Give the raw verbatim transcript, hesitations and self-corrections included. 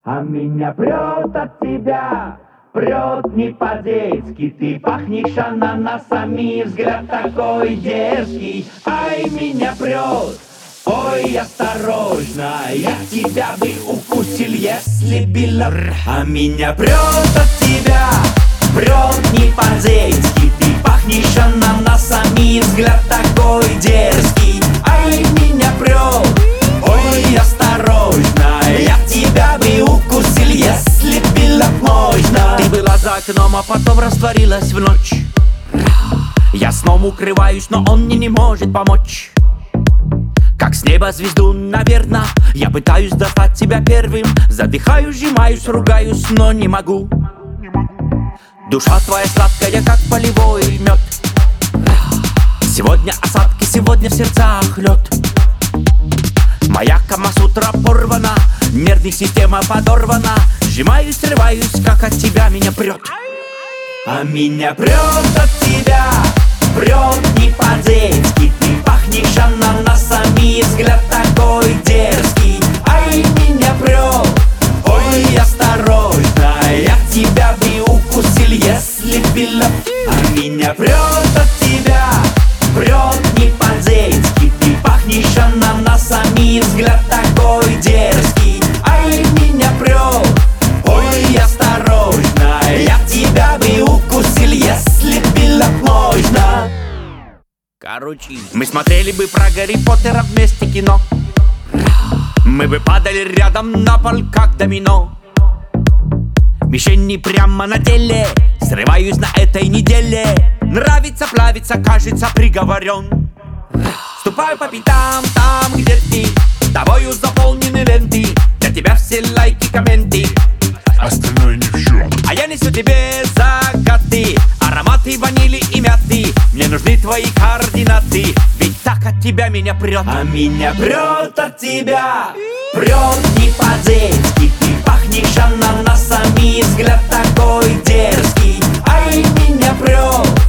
А меня прет от тебя, прет не по-детски. Ты пахнешь ананасами, взгляд такой дерзкий. Ай, меня прет, ой, осторожно, я тебя бы укусил, если била. А меня прет от тебя, прет не по-детски. Ты пахнешь ананасами, взгляд такой дерзкий. Ай, меня прет, ой, осторожно, я тебя бы укусил, если было можно. Ты была за окном, а потом растворилась в ночь. Я сном укрываюсь, но он мне не может помочь. Как с неба звезду, наверно, я пытаюсь достать тебя первым. Задыхаюсь, сжимаюсь, ругаюсь, но не могу. Душа твоя сладкая, как полевой мед. Сегодня осадки, сегодня в сердцах лед. Моя камасутра порвана, нервная система подорвана. Сжимаюсь, срываюсь, как от тебя меня прет. А меня прет от тебя, прет не по-детски. Ты пахнешь ананасами, взгляд такой дерзкий. Ай, меня прет, ой, осторожно, я тебя бы укусил, если было. А меня прет от тебя, прет не по-детски. Ты пахнешь ананасами, взгляд такой дерзкий. Ай, меня прет, ой, осторожно, я тебя бы укусил, если было можно. Короче, мы смотрели бы про Гарри Поттера вместе кино. Мы бы падали рядом на пол, как домино. Мишени прямо на теле, срываюсь на этой неделе. Нравится, плавится, кажется, приговорен. Ступаю по пятам там, где ты, тобою заполнены ленты. Для тебя все лайки, комменты, остальное не в счет. а я несу тебе загады, ароматы ванили и мяты. Мне нужны твои координаты, ведь так от тебя меня прет. А меня прет от тебя, прет не по-детски. Ты пахнешь ананасами, взгляд такой дерзкий. Ай, меня прет,